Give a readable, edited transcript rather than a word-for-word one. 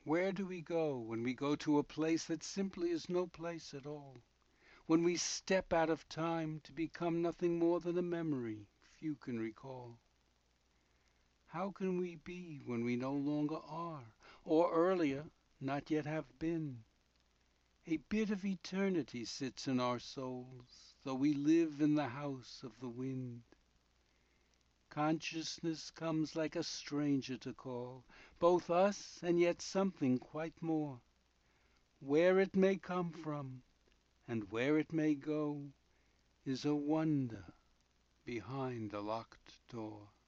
Where do we go when we go to a place that simply is no place at all? When we step out of time to become nothing more than a memory few can recall? How can we be when we no longer are, or earlier not yet have been? A bit of eternity sits in our souls, though we live in the house of the wind. Consciousness comes like a stranger to call both us and yet something quite more. Where it may come from, and where it may go, is a wonder behind a locked door.